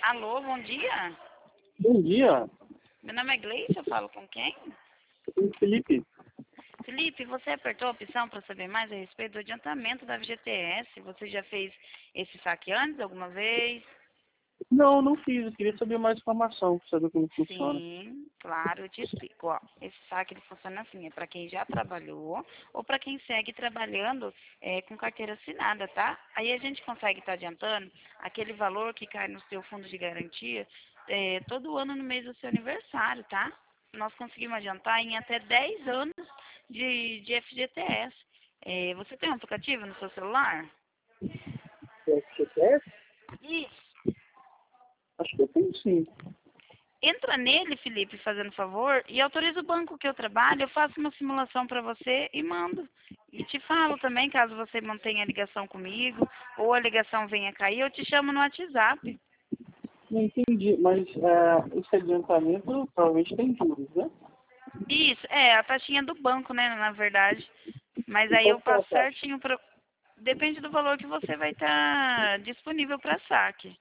Alô, bom dia. Bom dia, Meu nome é Gleice, eu falo com quem? eu sou o Felipe. Felipe, você apertou a opção para saber mais a respeito do adiantamento da FGTS. Você já fez esse saque antes, alguma vez? Não fiz, eu queria saber mais informação, saber como funciona. Sim, claro, eu te explico. Ó, esse saque ele funciona assim, é para quem já trabalhou ou para quem segue trabalhando com carteira assinada, tá? Aí a gente consegue estar adiantando aquele valor que cai no seu fundo de garantia todo ano no mês do seu aniversário, tá? Nós conseguimos adiantar em até 10 anos de FGTS. Você tem um aplicativo no seu celular? É FGTS? Isso. Acho que eu tenho sim. Entra nele, Felipe, fazendo favor, e autoriza o banco que eu trabalho, eu faço uma simulação para você e mando. E te falo também, caso você mantenha a ligação comigo, ou a ligação venha cair, eu te chamo no WhatsApp. Não entendi, mas esse adiantamento provavelmente tem juros, né? Isso, a taxinha do banco, né, na verdade. Mas E aí qual eu que é a passo taxa? certinho para... Depende do valor que você vai estar disponível para saque.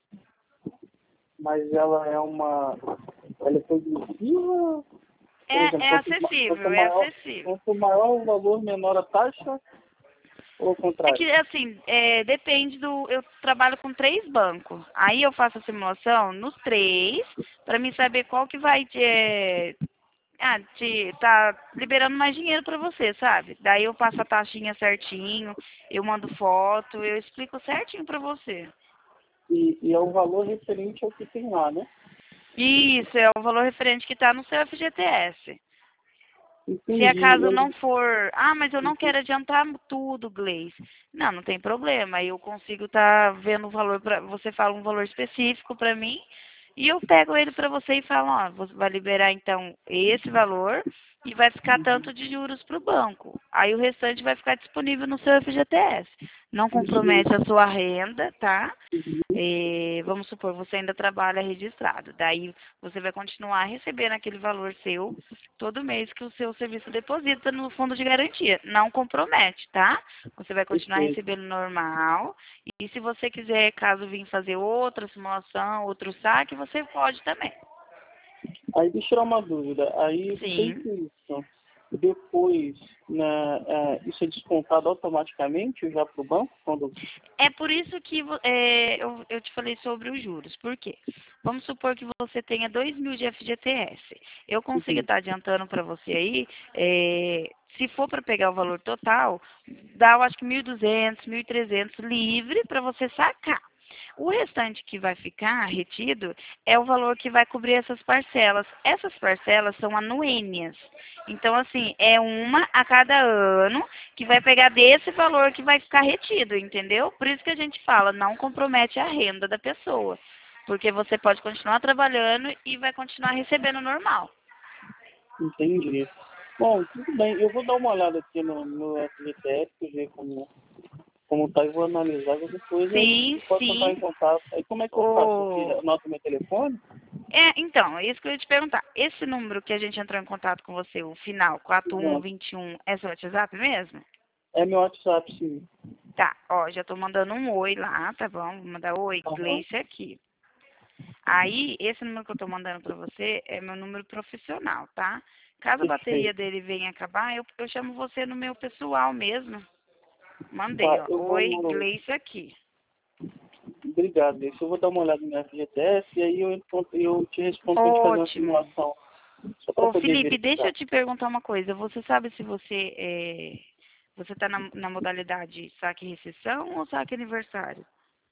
Mas ela é uma... Ela é progressiva? Por exemplo, É acessível, é acessível. quanto maior o valor, menor a taxa? Ou ao É contrário? que, assim, depende do... Eu trabalho com 3 bancos. Aí eu faço a simulação nos 3, para mim saber qual que vai tá liberando mais dinheiro para você, sabe? Daí eu passo a taxinha certinho, eu mando foto, eu explico certinho para você. E é o valor referente ao que tem lá, né? Isso, é o valor referente que está no seu FGTS. Se Entendi. acaso não for, mas eu não quero adiantar tudo, Gleice. Não tem problema. Eu consigo estar vendo o valor para você fala um valor específico para mim e eu pego ele para você e falo, ó, você vai liberar então esse valor e vai ficar tanto de juros para o banco. Aí o restante vai ficar disponível no seu FGTS. Não compromete a sua renda, tá? Vamos supor, você ainda trabalha registrado. Daí você vai continuar recebendo aquele valor seu todo mês que o seu serviço deposita no fundo de garantia. Não compromete, tá? Você vai continuar Perfeito. recebendo normal. E se você quiser, caso vir fazer outra simulação, outro saque, você pode também. Aí deixa eu tirar uma dúvida. Aí, Sim. feito isso, depois, isso é descontado automaticamente já para o banco? Quando... É por isso que eu te falei sobre os juros. Por quê? Vamos supor que você tenha 2.000 de FGTS. Eu consigo Uhum. estar adiantando para você aí, se for para pegar o valor total, dá, eu acho que 1.200, 1.300 livre para você sacar. O restante que vai ficar retido é o valor que vai cobrir essas parcelas. Essas parcelas são anuênias. Então, assim, é uma a cada ano que vai pegar desse valor que vai ficar retido, entendeu? Por isso que a gente fala, não compromete a renda da pessoa. Porque você pode continuar trabalhando e vai continuar recebendo normal. Entendi. Bom, tudo bem. Eu vou dar uma olhada aqui no FGTS, ver como tá, e vou analisar qualquer coisa Sim, e posso entrar em sim. contato. Aí como é que eu faço? Eu anoto meu telefone? Então, é isso que eu ia te perguntar. Esse número que a gente entrou em contato com você, o final Exato. 4121, é seu WhatsApp mesmo? É meu WhatsApp, sim. Tá, ó, já tô mandando um oi lá, tá bom? Vou mandar oi, Aham. Gleice aqui. Aí, esse número que eu tô mandando pra você é meu número profissional, tá? Caso a bateria Perfeito. dele venha acabar, eu chamo você no meu pessoal mesmo. Mandei, Tá, ó. eu Oi, vou. Gleice aqui. Obrigado, isso. Eu vou dar uma olhada no FGTS e aí eu te respondo para a gente fazer uma Ótimo. simulação, só para Ô, poder Felipe, deixa verificar. eu te perguntar uma coisa. Você sabe se você tá na modalidade saque e recessão ou saque aniversário?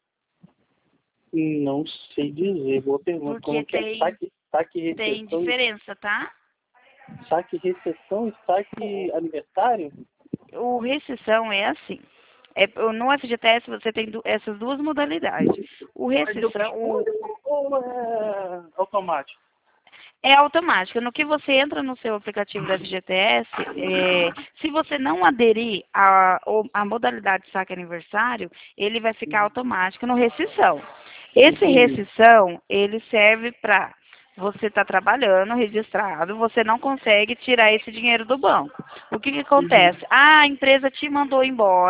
Não sei dizer, boa pergunta. Porque Como que é? Saque tem recepção, diferença, tá? saque recepção e saque aniversário? O recessão é assim. No FGTS você tem essas duas modalidades. O Mas eu recessão escolho ou é automático? é automático. No que você entra no seu aplicativo da FGTS, se você não aderir à modalidade saque aniversário, ele vai ficar automático no rescisão. Esse Entendi. rescisão, ele serve para você estar trabalhando, registrado, você não consegue tirar esse dinheiro do banco. O que Uhum. acontece? A empresa te mandou embora,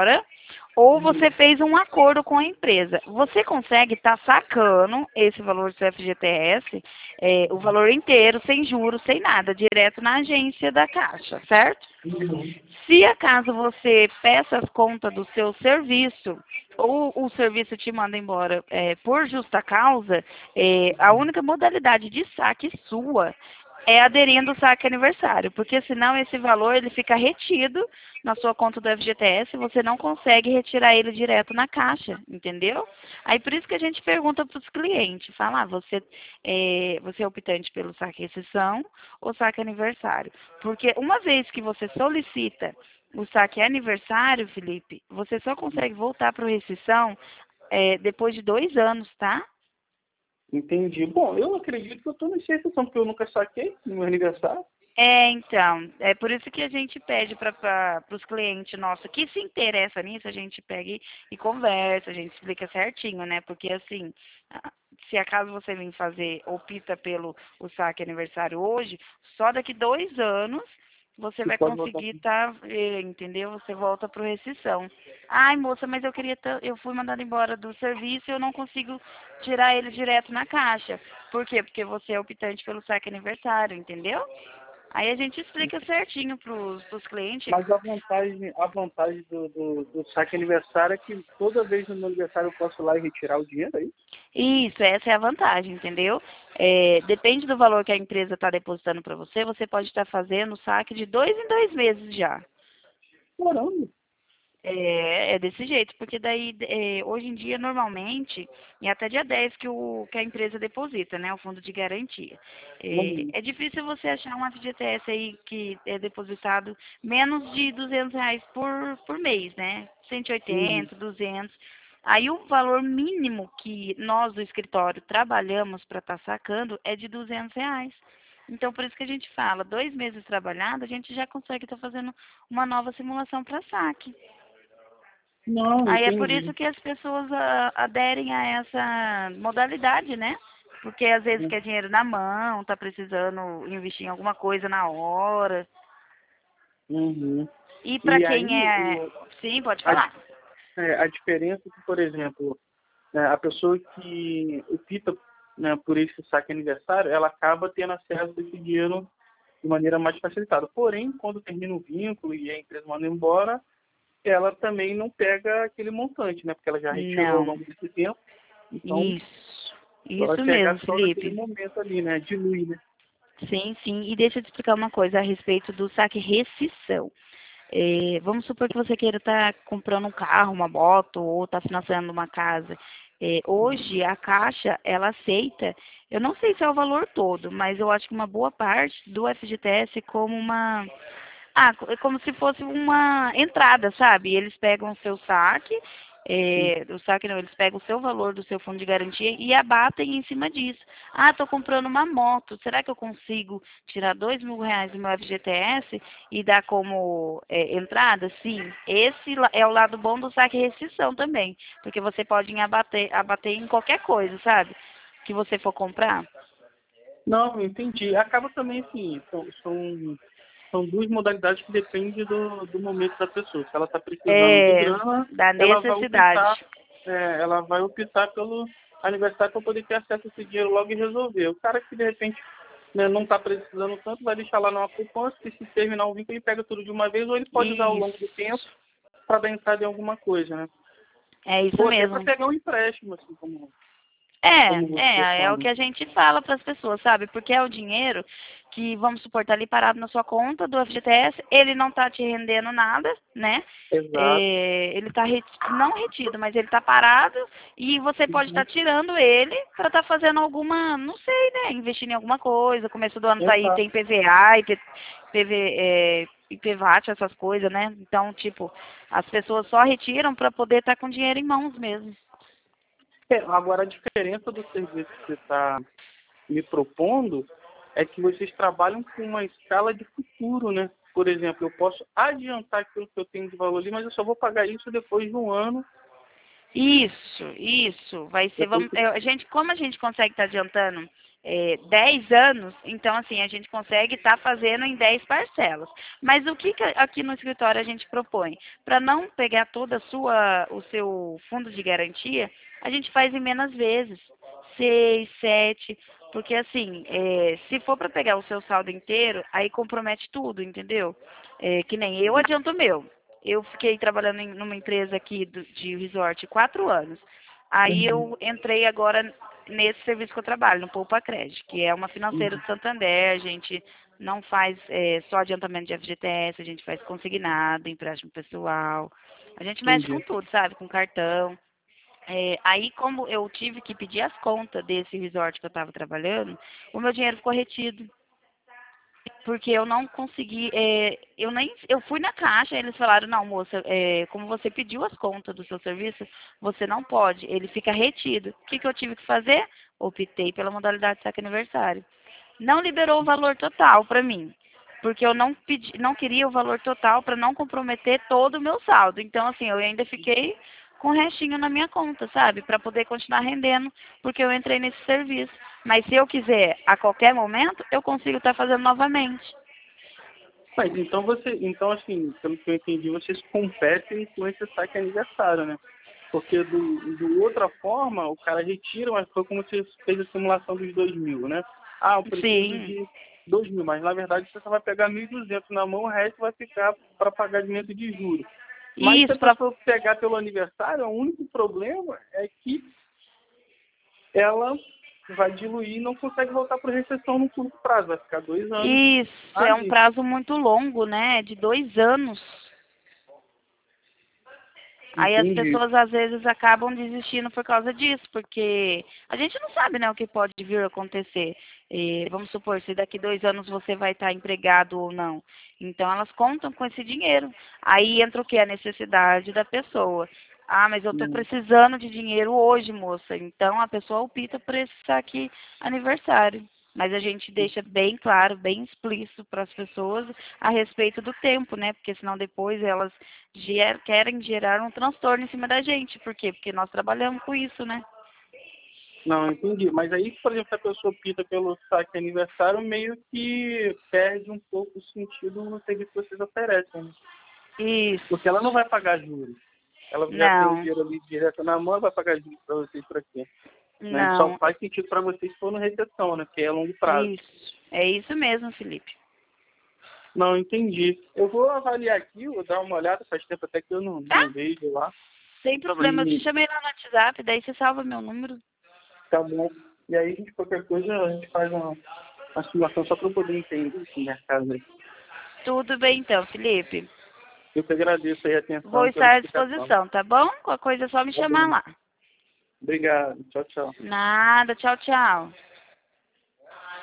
ou você fez um acordo com a empresa. Você consegue estar sacando esse valor do seu FGTS, o valor inteiro, sem juros, sem nada, direto na agência da Caixa, certo? Se acaso você peça as contas do seu serviço, ou o serviço te manda embora por justa causa, a única modalidade de saque sua é aderindo o saque aniversário, porque senão esse valor ele fica retido na sua conta do FGTS e você não consegue retirar ele direto na caixa, entendeu? Aí por isso que a gente pergunta para os clientes, fala, você é optante pelo saque exceção ou saque aniversário? Porque uma vez que você solicita o saque aniversário, Felipe, você só consegue voltar para o rescisão depois de 2 anos, tá? Entendi. Bom, eu acredito que eu estou nessa exceção, porque eu nunca saquei no meu aniversário. Então, é por isso que a gente pede para os clientes nossos que se interessam nisso, a gente pega e conversa, a gente explica certinho, né? Porque assim, se acaso você vir fazer, opta pelo o saque aniversário hoje, só daqui 2 anos você vai Pode voltar. conseguir entendeu? Você volta para o rescisão. Ai, moça, mas eu fui mandada embora do serviço e eu não consigo tirar ele direto na caixa. Por quê? Porque você é optante pelo saque aniversário, entendeu? Aí a gente explica certinho pros clientes. Mas a vantagem do saque aniversário é que toda vez no meu aniversário eu posso ir lá e retirar o dinheiro aí? Isso, essa é a vantagem, entendeu? Depende do valor que a empresa está depositando para você, você pode estar fazendo o saque de 2 em 2 meses já. Caramba! É desse jeito, porque daí, hoje em dia, normalmente, e até dia 10 que a empresa deposita, né, o fundo de garantia. Uhum. É difícil você achar um FGTS aí que é depositado menos de R$ 200 por mês, né? Uhum. 180, 200. Aí o valor mínimo que nós do escritório trabalhamos para estar sacando é de R$ 200. Então, por isso que a gente fala, 2 meses trabalhado, a gente já consegue estar fazendo uma nova simulação para saque. Não, Aí é por isso entendi. que as pessoas aderem a essa modalidade, né? Porque às vezes quer dinheiro na mão, tá precisando investir em alguma coisa na hora. Uhum. E para E aí, quem é. Sim, pode a, falar. a diferença é que, por exemplo, a pessoa que opta, né, por esse saque aniversário, ela acaba tendo acesso a esse dinheiro de maneira mais facilitada. Porém, quando termina o vínculo e a empresa manda embora, ela também não pega aquele montante, né? Porque ela já retirou ao Não. longo desse tempo. Então, Isso. só vai Isso pegar mesmo, só naquele Felipe. momento ali, né? Dilui, né? Sim, sim. E deixa eu te explicar uma coisa a respeito do saque rescisão. Vamos supor que você queira estar comprando um carro, uma moto, ou está financiando uma casa. Hoje, a Caixa, ela aceita, eu não sei se é o valor todo, mas eu acho que uma boa parte do FGTS como é como se fosse uma entrada, sabe? Eles pegam o seu saque, o saque não, eles pegam o seu valor do seu fundo de garantia e abatem em cima disso. Ah, estou comprando uma moto, será que eu consigo tirar R$ 2.000 do meu FGTS e dar como entrada? Sim, esse é o lado bom do saque rescisão também, porque você pode abater em qualquer coisa, sabe? Que você for comprar. Não, entendi. Acaba também assim, são duas modalidades que dependem do momento da pessoa. Se ela está precisando de grana, Da ela vai optar, necessidade. ela vai optar pelo aniversário para poder ter acesso a esse dinheiro logo e resolver. O cara que de repente, né, não está precisando tanto, vai deixar lá numa poupança, e se terminar o vínculo ele pega tudo de uma vez, ou ele pode usar ao longo do tempo Isso. para dar entrada em alguma coisa, né? É isso Ou até para mesmo. pegar um empréstimo, assim como você É o fala. que a gente fala para as pessoas, sabe? Porque é o dinheiro que, vamos supor, tá ali parado na sua conta do FGTS, ele não tá te rendendo nada, né? Exato. Ele tá não retido, mas ele tá parado e você pode estar Uhum. tirando ele para estar fazendo alguma, não sei, né? Investindo em alguma coisa. Começo do ano tá aí, Exato. tem PVA, IPVAT, essas coisas, né? Então, tipo, as pessoas só retiram para poder estar com dinheiro em mãos mesmo. Agora, a diferença do serviço que você está me propondo é que vocês trabalham com uma escala de futuro, né? Por exemplo, eu posso adiantar aquilo que eu tenho de valor ali, mas eu só vou pagar isso depois de um ano. Isso. Vai ser. Depois que... Como a gente consegue estar adiantando 10 anos, então assim, a gente consegue estar fazendo em 10 parcelas. Mas o que aqui no escritório a gente propõe? Para não pegar toda o seu fundo de garantia, a gente faz em menos vezes, 6, 7, porque assim, se for para pegar o seu saldo inteiro, aí compromete tudo, entendeu? Que nem eu adianto o meu. Eu fiquei trabalhando numa empresa aqui de resort 4 anos. Aí Uhum. eu entrei agora nesse serviço que eu trabalho, no Poupa Crédito, que é uma financeira Uhum. do Santander. A gente não faz só adiantamento de FGTS, a gente faz consignado, empréstimo pessoal. A gente mexe com Entendi. tudo, sabe? Com cartão. Aí, como eu tive que pedir as contas desse resort que eu estava trabalhando, o meu dinheiro ficou retido. Porque eu não consegui, eu fui na caixa, eles falaram, não, moça, como você pediu as contas do seu serviço, você não pode, ele fica retido. O que, que eu tive que fazer? Optei pela modalidade de saque aniversário. Não liberou o valor total para mim, porque eu não queria o valor total para não comprometer todo o meu saldo. Então, assim, eu ainda fiquei com restinho na minha conta, sabe? Para poder continuar rendendo, porque eu entrei nesse serviço. Mas se eu quiser, a qualquer momento, eu consigo estar fazendo novamente. Mas então então assim, pelo que eu entendi, vocês competem com esse saque aniversário, né? Porque do outra forma, o cara retira, mas foi como você fez a simulação dos 2.000, né? Ah, eu preciso Sim. de 2.000, mas na verdade você só vai pegar 1.200 na mão, o resto vai ficar para pagamento de juros. Mas se a Isso, pessoa pegar pelo aniversário, o único problema é que ela vai diluir e não consegue voltar para a recessão no curto prazo, vai ficar 2 anos isso é um ali. prazo muito longo, né? De 2 anos. Aí as Entendi. pessoas às vezes acabam desistindo por causa disso, porque a gente não sabe, né, o que pode vir a acontecer. Vamos supor, se daqui 2 anos você vai estar empregado ou não. Então elas contam com esse dinheiro. Aí entra o que? A necessidade da pessoa. Ah, mas eu estou Né? precisando de dinheiro hoje, moça. Então a pessoa opta por esse saque aniversário. Mas a gente deixa bem claro, bem explícito para as pessoas a respeito do tempo, né? Porque senão depois elas querem gerar um transtorno em cima da gente. Por quê? Porque nós trabalhamos com isso, né? Não, entendi. Mas aí, por exemplo, se a pessoa opta pelo saque aniversário, meio que perde um pouco o sentido no serviço que vocês oferecem, né? Porque Isso. ela não vai pagar juros. Ela já tem o Não, dinheiro ali direto na mão, vai pagar juros para vocês por aqui. Né? Só não. faz sentido para vocês se for no recessão, né? Que é a longo prazo. Isso. É isso mesmo, Felipe. Não, entendi. Eu vou avaliar aqui, vou dar uma olhada, faz tempo até que eu Tá? não vejo lá. Sem problema. Eu te E chamei lá no WhatsApp, daí você salva meu número. tá bom. E aí, gente, qualquer coisa, a gente faz uma simulação só para eu poder entender esse mercado aí. Tudo bem então, Felipe. Eu que agradeço aí a Vou atenção pela estar à explicação. disposição, tá bom? Qualquer coisa é só me Tá chamar bom. lá. Obrigado. Tchau, tchau. Nada. Tchau, tchau.